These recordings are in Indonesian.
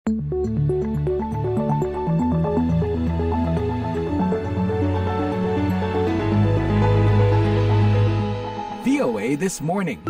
VOA This Morning.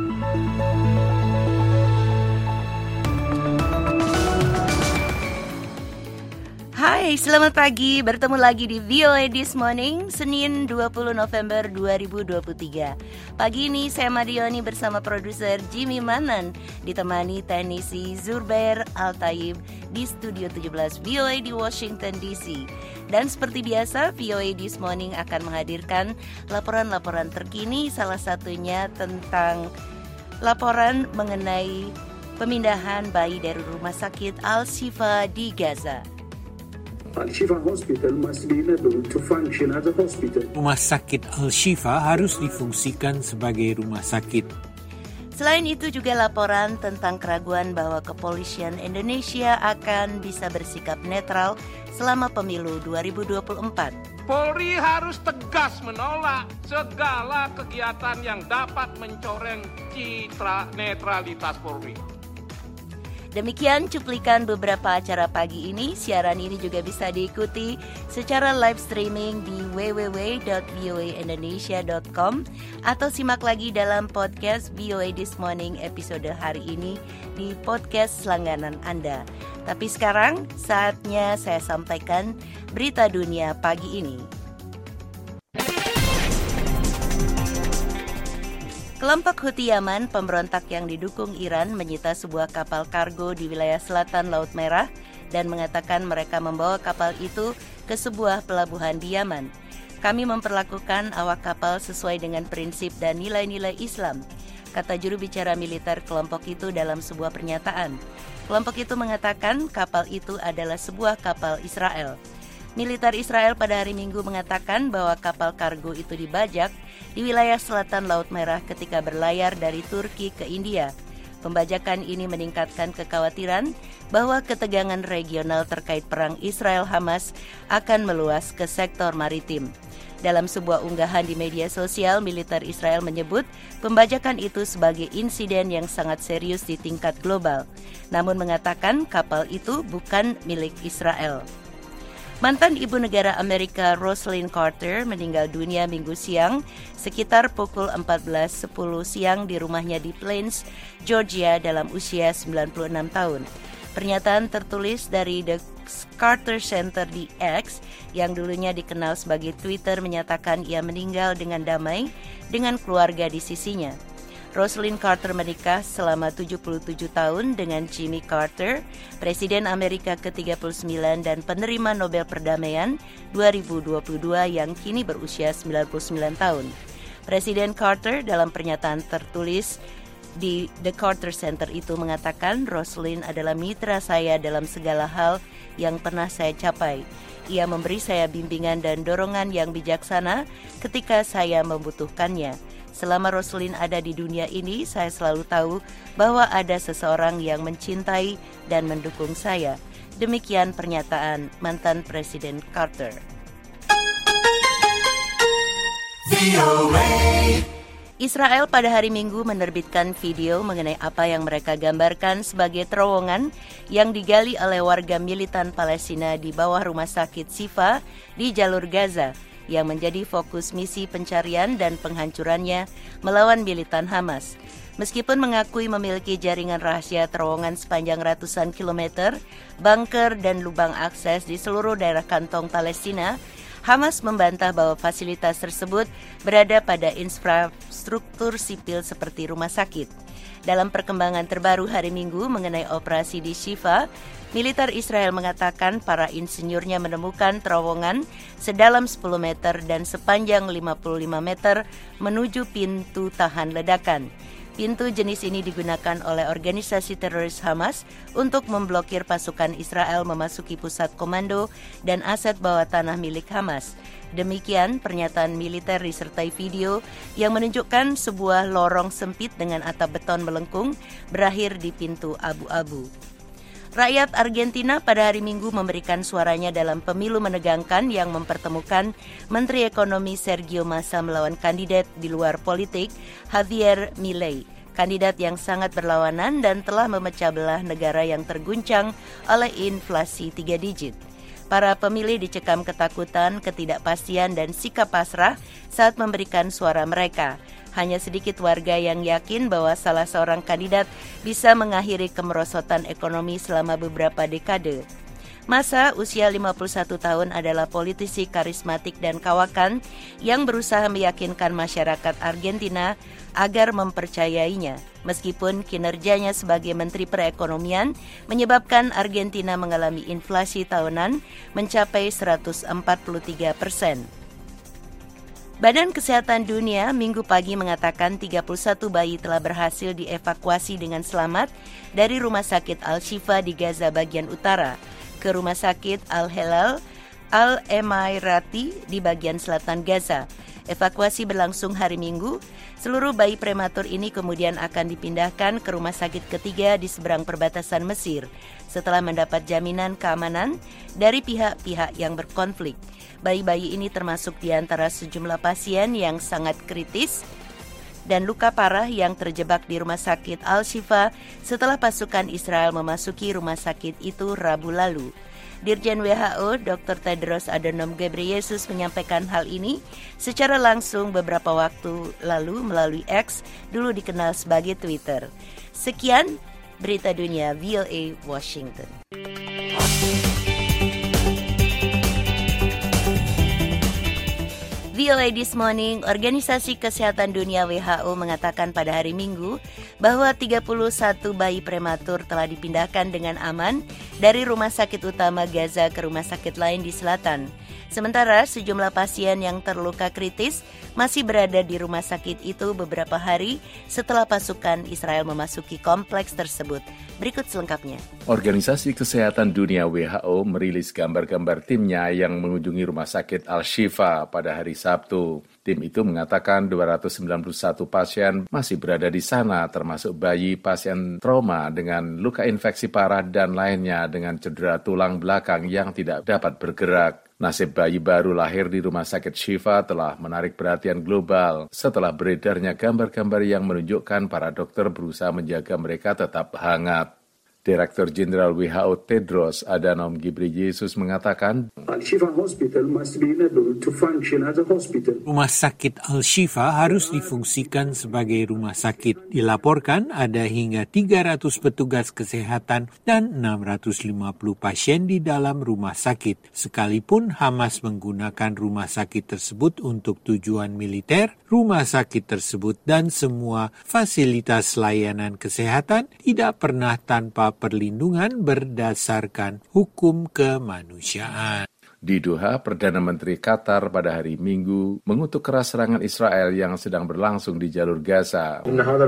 Hai, selamat pagi. Bertemu lagi di VOA This Morning, Senin 20 November 2023. Pagi ini saya Madioni bersama produser Jimmy Manan, ditemani teknisi Zurbair Al-Taib di Studio 17 VOA di Washington DC. Dan seperti biasa, VOA This Morning akan menghadirkan laporan-laporan terkini, salah satunya tentang laporan mengenai pemindahan bayi dari Rumah Sakit Al-Shifa di Gaza. Al-Shifa Hospital must be enabled to function as a hospital. Rumah sakit Al-Shifa harus difungsikan sebagai rumah sakit. Selain itu juga laporan tentang keraguan bahwa kepolisian Indonesia akan bisa bersikap netral selama pemilu 2024. Polri harus tegas menolak segala kegiatan yang dapat mencoreng citra netralitas Polri. Demikian cuplikan beberapa acara pagi ini. Siaran ini juga bisa diikuti secara live streaming di www.voaindonesia.com atau simak lagi dalam podcast VOA This Morning episode hari ini di podcast langganan Anda. Tapi sekarang saatnya saya sampaikan berita dunia pagi ini. Kelompok Houthi Yaman, pemberontak yang didukung Iran, menyita sebuah kapal kargo di wilayah selatan Laut Merah dan mengatakan mereka membawa kapal itu ke sebuah pelabuhan di Yaman. Kami memperlakukan awak kapal sesuai dengan prinsip dan nilai-nilai Islam, kata juru bicara militer kelompok itu dalam sebuah pernyataan. Kelompok itu mengatakan kapal itu adalah sebuah kapal Israel. Militer Israel pada hari Minggu mengatakan bahwa kapal kargo itu dibajak di wilayah selatan Laut Merah ketika berlayar dari Turki ke India. Pembajakan ini meningkatkan kekhawatiran bahwa ketegangan regional terkait perang Israel-Hamas akan meluas ke sektor maritim. Dalam sebuah unggahan di media sosial, militer Israel menyebut pembajakan itu sebagai insiden yang sangat serius di tingkat global, namun mengatakan kapal itu bukan milik Israel. Mantan ibu negara Amerika Rosalynn Carter meninggal dunia Minggu siang sekitar pukul 14.10 siang di rumahnya di Plains, Georgia dalam usia 96 tahun. Pernyataan tertulis dari The Carter Center di X yang dulunya dikenal sebagai Twitter menyatakan ia meninggal dengan damai dengan keluarga di sisinya. Rosalynn Carter menikah selama 77 tahun dengan Jimmy Carter, Presiden Amerika ke-39 dan penerima Nobel Perdamaian 2022 yang kini berusia 99 tahun. Presiden Carter dalam pernyataan tertulis di The Carter Center itu mengatakan Rosalynn adalah mitra saya dalam segala hal yang pernah saya capai. Ia memberi saya bimbingan dan dorongan yang bijaksana ketika saya membutuhkannya. Selama Rosalynn ada di dunia ini, saya selalu tahu bahwa ada seseorang yang mencintai dan mendukung saya. Demikian pernyataan mantan Presiden Carter. Israel pada hari Minggu menerbitkan video mengenai apa yang mereka gambarkan sebagai terowongan yang digali oleh warga militan Palestina di bawah rumah sakit Shifa di jalur Gaza, yang menjadi fokus misi pencarian dan penghancurannya melawan militan Hamas. Meskipun mengakui memiliki jaringan rahasia terowongan sepanjang ratusan kilometer, bunker dan lubang akses di seluruh daerah kantong Palestina, Hamas membantah bahwa fasilitas tersebut berada pada infrastruktur sipil seperti rumah sakit. Dalam perkembangan terbaru hari Minggu mengenai operasi di Shifa, militer Israel mengatakan para insinyurnya menemukan terowongan sedalam 10 meter dan sepanjang 55 meter menuju pintu tahan ledakan. Pintu jenis ini digunakan oleh organisasi teroris Hamas untuk memblokir pasukan Israel memasuki pusat komando dan aset bawah tanah milik Hamas. Demikian pernyataan militer disertai video yang menunjukkan sebuah lorong sempit dengan atap beton melengkung berakhir di pintu abu-abu. Rakyat Argentina pada hari Minggu memberikan suaranya dalam pemilu menegangkan yang mempertemukan Menteri Ekonomi Sergio Massa melawan kandidat di luar politik Javier Milei. kandidat yang sangat berlawanan dan telah memecah belah negara yang terguncang oleh inflasi 3 digit. Para pemilih dicekam ketakutan, ketidakpastian, dan sikap pasrah saat memberikan suara mereka. Hanya sedikit warga yang yakin bahwa salah seorang kandidat bisa mengakhiri kemerosotan ekonomi selama beberapa dekade. Massa, usia 51 tahun, adalah politisi karismatik dan kawakan yang berusaha meyakinkan masyarakat Argentina agar mempercayainya. Meskipun kinerjanya sebagai Menteri Perekonomian menyebabkan Argentina mengalami inflasi tahunan mencapai 143%. Badan Kesehatan Dunia Minggu pagi mengatakan 31 bayi telah berhasil dievakuasi dengan selamat dari Rumah Sakit Al-Shifa di Gaza bagian utara ke Rumah Sakit Al-Hilal Al-Emairati di bagian selatan Gaza. Evakuasi berlangsung hari Minggu. Seluruh bayi prematur ini kemudian akan dipindahkan ke rumah sakit ketiga di seberang perbatasan Mesir setelah mendapat jaminan keamanan dari pihak-pihak yang berkonflik. Bayi-bayi ini termasuk di antara sejumlah pasien yang sangat kritis dan luka parah yang terjebak di Rumah Sakit Al-Shifa setelah pasukan Israel memasuki rumah sakit itu Rabu lalu. Dirjen WHO Dr. Tedros Adhanom Ghebreyesus menyampaikan hal ini secara langsung beberapa waktu lalu melalui X, dulu dikenal sebagai Twitter. Sekian berita dunia VOA Washington. VOA This Morning, Organisasi Kesehatan Dunia WHO mengatakan pada hari Minggu bahwa 31 bayi prematur telah dipindahkan dengan aman dari rumah sakit utama Gaza ke rumah sakit lain di selatan. Sementara sejumlah pasien yang terluka kritis masih berada di rumah sakit itu beberapa hari setelah pasukan Israel memasuki kompleks tersebut. Berikut selengkapnya. Organisasi Kesehatan Dunia WHO merilis gambar-gambar timnya yang mengunjungi rumah sakit Al-Shifa pada hari Sabtu. Tim itu mengatakan 291 pasien masih berada di sana, termasuk bayi, pasien trauma dengan luka infeksi parah dan lainnya dengan cedera tulang belakang yang tidak dapat bergerak. Nasib bayi baru lahir di Rumah Sakit Shifa telah menarik perhatian global setelah beredarnya gambar-gambar yang menunjukkan para dokter berusaha menjaga mereka tetap hangat. Direktur Jenderal WHO Tedros Adhanom Ghebreyesus mengatakan, Al-Shifa Hospital must be enabled to function as a hospital. Rumah sakit Al-Shifa harus difungsikan sebagai rumah sakit. Dilaporkan ada hingga 300 petugas kesehatan dan 650 pasien di dalam rumah sakit. Sekalipun Hamas menggunakan rumah sakit tersebut untuk tujuan militer, rumah sakit tersebut dan semua fasilitas layanan kesehatan tidak pernah tanpa perlindungan berdasarkan hukum kemanusiaan. Di Doha, Perdana Menteri Qatar pada hari Minggu mengutuk keras serangan Israel yang sedang berlangsung di jalur Gaza.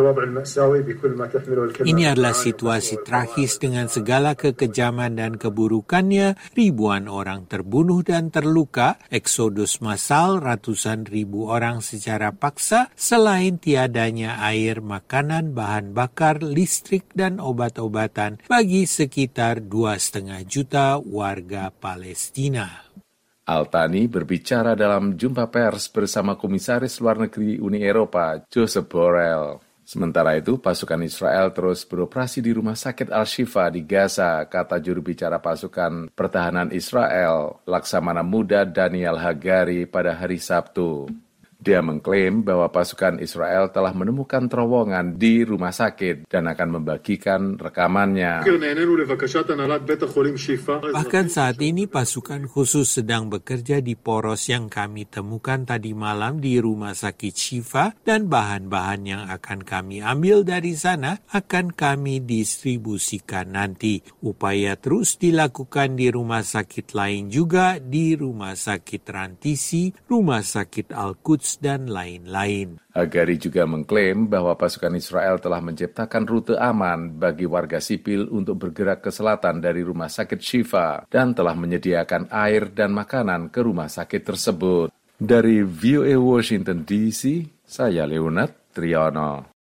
Ini adalah situasi tragis dengan segala kekejaman dan keburukannya. Ribuan orang terbunuh dan terluka, eksodus massal ratusan ribu orang secara paksa, selain tiadanya air, makanan, bahan bakar, listrik, dan obat-obatan bagi sekitar 2,5 juta warga Palestina. Al-Thani berbicara dalam jumpa pers bersama Komisaris Luar Negeri Uni Eropa, Josep Borrell. Sementara itu, pasukan Israel terus beroperasi di Rumah Sakit Al-Shifa di Gaza, kata juru bicara pasukan pertahanan Israel, Laksamana Muda Daniel Hagari pada hari Sabtu. Dia mengklaim bahwa pasukan Israel telah menemukan terowongan di rumah sakit dan akan membagikan rekamannya. Bahkan saat ini pasukan khusus sedang bekerja di poros yang kami temukan tadi malam di rumah sakit Shifa dan bahan-bahan yang akan kami ambil dari sana akan kami distribusikan nanti. Upaya terus dilakukan di rumah sakit lain juga, di rumah sakit Rantisi, rumah sakit Al-Quds, dan lain-lain. Hagari juga mengklaim bahwa pasukan Israel telah menciptakan rute aman bagi warga sipil untuk bergerak ke selatan dari rumah sakit Shifa dan telah menyediakan air dan makanan ke rumah sakit tersebut. Dari VOA Washington DC, saya Leonard Triono.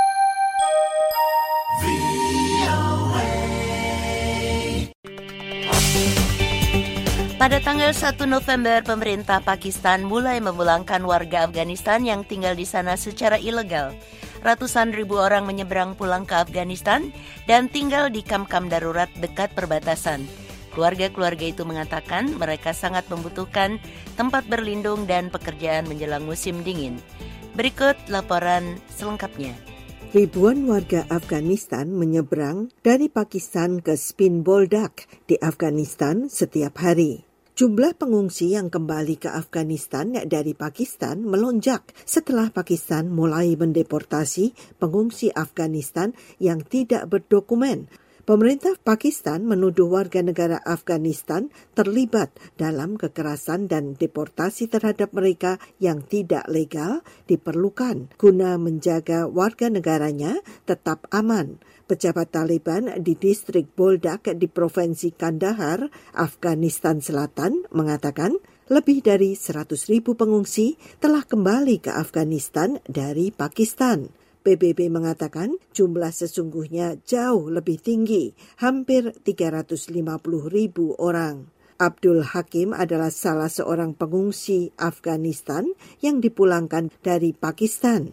Pada tanggal 1 November, pemerintah Pakistan mulai memulangkan warga Afghanistan yang tinggal di sana secara ilegal. ratusan ribu orang menyeberang pulang ke Afghanistan dan tinggal di kamp-kamp darurat dekat perbatasan. Keluarga-keluarga itu mengatakan mereka sangat membutuhkan tempat berlindung dan pekerjaan menjelang musim dingin. Berikut laporan selengkapnya. Ribuan warga Afghanistan menyeberang dari Pakistan ke Spin Boldak di Afghanistan setiap hari. Jumlah pengungsi yang kembali ke Afghanistan dari Pakistan melonjak setelah Pakistan mulai mendeportasi pengungsi Afghanistan yang tidak berdokumen. Pemerintah Pakistan menuduh warga negara Afghanistan terlibat dalam kekerasan dan deportasi terhadap mereka yang tidak legal diperlukan guna menjaga warga negaranya tetap aman. Pejabat Taliban di distrik Boldak di Provinsi Kandahar, Afghanistan Selatan mengatakan lebih dari 100.000 pengungsi telah kembali ke Afghanistan dari Pakistan. PBB mengatakan jumlah sesungguhnya jauh lebih tinggi, hampir 350.000 orang. Abdul Hakim adalah salah seorang pengungsi Afghanistan yang dipulangkan dari Pakistan.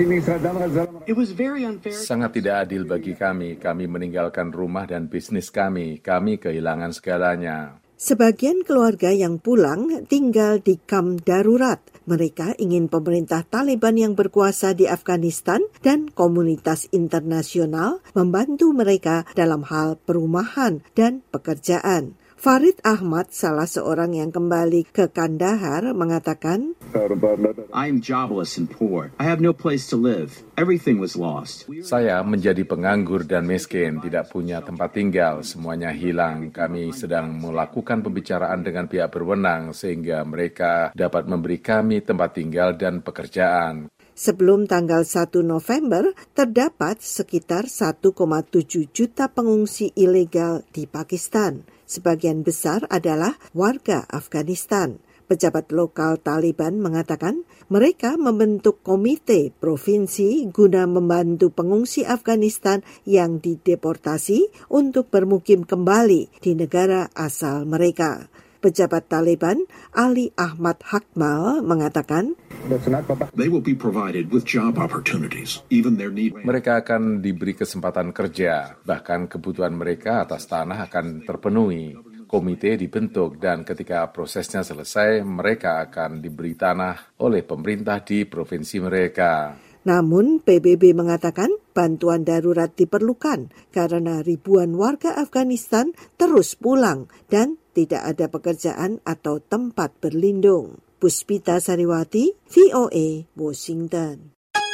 Sangat tidak adil bagi kami meninggalkan rumah dan bisnis kami kehilangan segalanya. Sebagian keluarga yang pulang tinggal di kamp darurat. Mereka ingin pemerintah Taliban yang berkuasa di Afghanistan dan komunitas internasional membantu mereka dalam hal perumahan dan pekerjaan. Farid Ahmad, salah seorang yang kembali ke Kandahar, mengatakan, I'm jobless and poor. I have no place to live. Everything was lost. Saya menjadi penganggur dan miskin, tidak punya tempat tinggal, semuanya hilang. Kami sedang melakukan pembicaraan dengan pihak berwenang sehingga mereka dapat memberi kami tempat tinggal dan pekerjaan. Sebelum tanggal 1 November, terdapat sekitar 1,7 juta pengungsi ilegal di Pakistan. Sebagian besar adalah warga Afghanistan. Pejabat lokal Taliban mengatakan mereka membentuk komite provinsi guna membantu pengungsi Afghanistan yang dideportasi untuk bermukim kembali di negara asal mereka. Pejabat Taliban Ali Ahmad Hakmal mengatakan, They will be provided with job opportunities, even their need. Mereka akan diberi kesempatan kerja, bahkan kebutuhan mereka atas tanah akan terpenuhi. Komite dibentuk dan ketika prosesnya selesai, mereka akan diberi tanah oleh pemerintah di provinsi mereka. Namun PBB mengatakan bantuan darurat diperlukan karena ribuan warga Afghanistan terus pulang dan tidak ada pekerjaan atau tempat berlindung. Puspita Sariwati, VOA, Washington.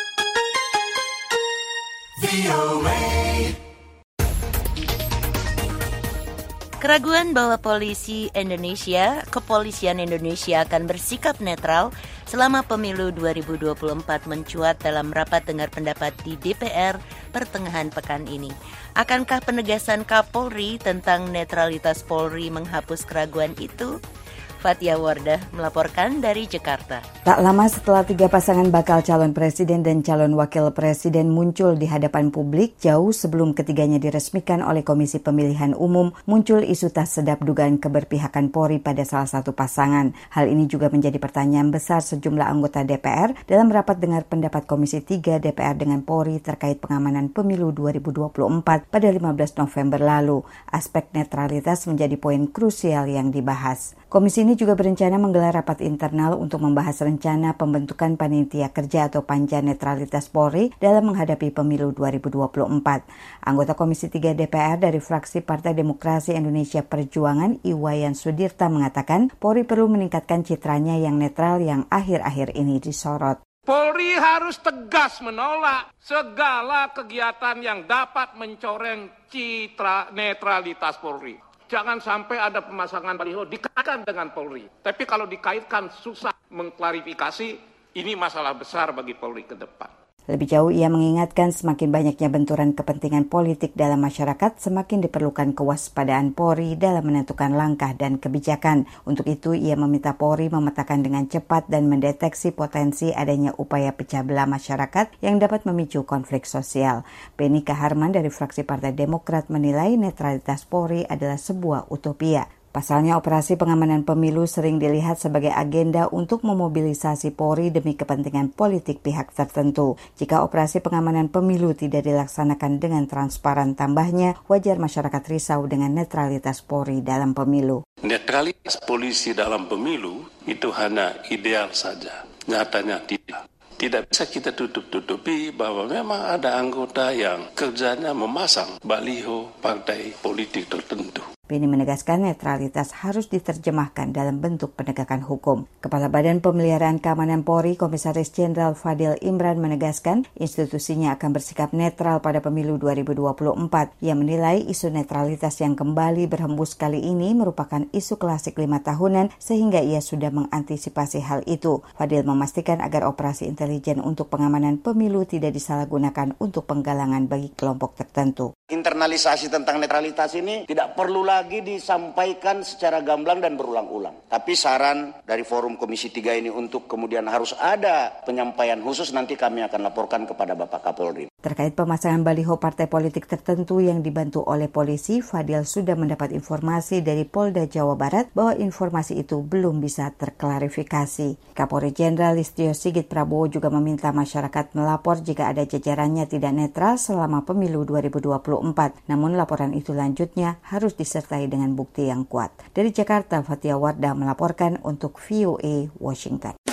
Keraguan bahwa kepolisian Indonesia akan bersikap netral selama pemilu 2024 mencuat dalam rapat dengar pendapat di DPR pertengahan pekan ini. Akankah penegasan Kapolri tentang netralitas Polri menghapus keraguan itu? Fatia Wardah melaporkan dari Jakarta. Tak lama setelah 3 pasangan bakal calon presiden dan calon wakil presiden muncul di hadapan publik, jauh sebelum ketiganya diresmikan oleh Komisi Pemilihan Umum, muncul isu tak sedap dugaan keberpihakan Polri pada salah satu pasangan. Hal ini juga menjadi pertanyaan besar sejumlah anggota DPR dalam rapat dengar pendapat Komisi 3 DPR dengan Polri terkait pengamanan pemilu 2024 pada 15 November lalu. Aspek netralitas menjadi poin krusial yang dibahas. Komisi ini juga berencana menggelar rapat internal untuk membahas rencana pembentukan panitia kerja atau panja netralitas Polri dalam menghadapi pemilu 2024. Anggota Komisi 3 DPR dari fraksi Partai Demokrasi Indonesia Perjuangan, Iwayan Sudirta mengatakan Polri perlu meningkatkan citranya yang netral yang akhir-akhir ini disorot. Polri harus tegas menolak segala kegiatan yang dapat mencoreng citra netralitas Polri. Jangan sampai ada pemasangan baliho dikaitkan dengan Polri. Tapi kalau dikaitkan susah mengklarifikasi, ini masalah besar bagi Polri ke depan. Lebih jauh, ia mengingatkan semakin banyaknya benturan kepentingan politik dalam masyarakat, semakin diperlukan kewaspadaan Polri dalam menentukan langkah dan kebijakan. Untuk itu, ia meminta Polri memetakan dengan cepat dan mendeteksi potensi adanya upaya pecah belah masyarakat yang dapat memicu konflik sosial. Benny Kaharman dari fraksi Partai Demokrat menilai netralitas Polri adalah sebuah utopia. Pasalnya, operasi pengamanan pemilu sering dilihat sebagai agenda untuk memobilisasi Polri demi kepentingan politik pihak tertentu. Jika operasi pengamanan pemilu tidak dilaksanakan dengan transparan, tambahnya wajar masyarakat risau dengan netralitas Polri dalam pemilu. Netralitas polisi dalam pemilu itu hanya ideal saja, nyatanya tidak. Tidak bisa kita tutup-tutupi bahwa memang ada anggota yang kerjanya memasang baliho partai politik tertentu. Beni menegaskan netralitas harus diterjemahkan dalam bentuk penegakan hukum. Kepala Badan Pemeliharaan Keamanan Polri, Komisaris Jenderal Fadil Imran menegaskan institusinya akan bersikap netral pada pemilu 2024. Ia menilai isu netralitas yang kembali berhembus kali ini merupakan isu klasik 5 tahunan sehingga ia sudah mengantisipasi hal itu. Fadil memastikan agar operasi intelijen untuk pengamanan pemilu tidak disalahgunakan untuk penggalangan bagi kelompok tertentu. Internalisasi tentang netralitas ini tidak perlu lagi disampaikan secara gamblang dan berulang-ulang. Tapi saran dari forum Komisi 3 ini untuk kemudian harus ada penyampaian khusus, nanti kami akan laporkan kepada Bapak Kapolri. Terkait pemasangan baliho partai politik tertentu yang dibantu oleh polisi, Fadil sudah mendapat informasi dari Polda Jawa Barat bahwa informasi itu belum bisa terklarifikasi. Kapolri Jenderal Listio Sigit Prabowo juga meminta masyarakat melapor jika ada jajarannya tidak netral selama pemilu 2024. Namun laporan itu lanjutnya harus disertai dengan bukti yang kuat. Dari Jakarta, Fatia Wardah melaporkan untuk VOA Washington.